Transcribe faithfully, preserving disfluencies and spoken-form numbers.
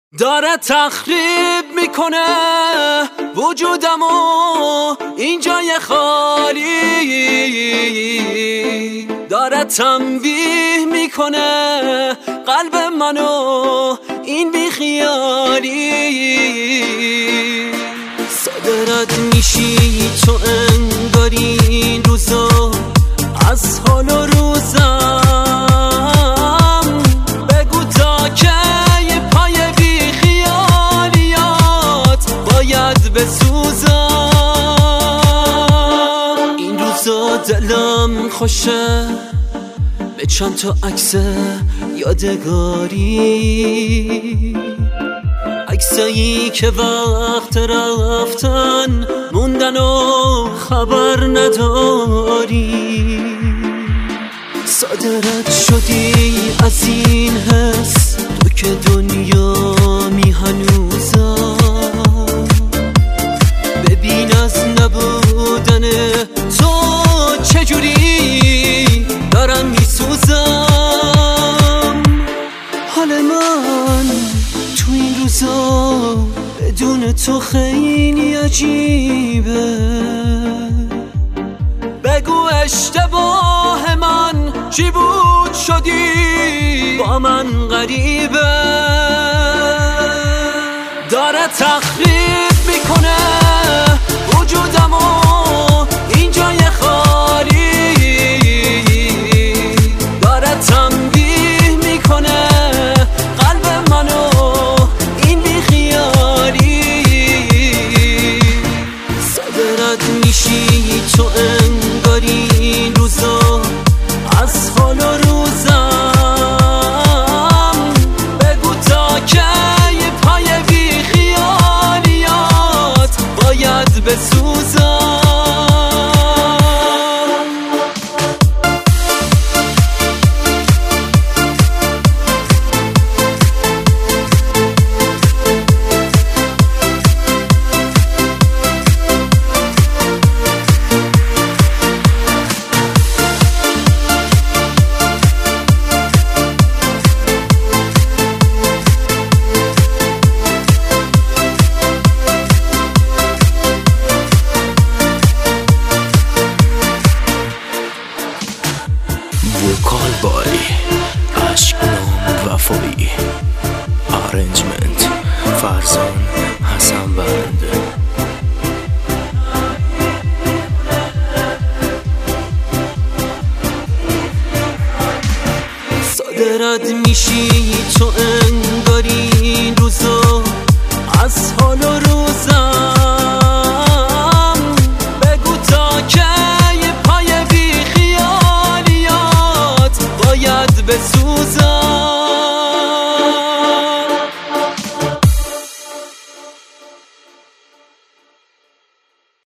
داره تخریب میکنه وجودمو این جای خالی، داره تنبیه میکنه قلب منو این بیخیالی. صادرت میشی تو انگاری این روزا از حال و روزم، بگو تا که پای بیخیالیات باید بسوزم. این روزا دلم خوشه به چند تا عکس یادگاری، عکسایی که وقت رفتن موندن و خبر نداری. صادرت شدی از این حس تو که دنیا می هنوزم، ببین از نبودن تو چجوری دارم می سوزم. حال من تو این روزا بدون تو خیلی عجیبه، بگو اشتباه من چی بود شدی با من غریبه. داره تخریب میکنه وجودمو این جای خالی، داره تنبیه میکنه قلب منو این بیخیالی. صادرت میشی تو انگاری این روزا از حال و روزم، بگو تا که پای بیخیالیات باید بسوزم. وکال بای عشق نام وفایی، آرنجمنت فرزان حسن بنده. صادرت میشی تو انگاری این روزا از حال و روزم، بگو تا که پای بیخیالیات باید بسوزم.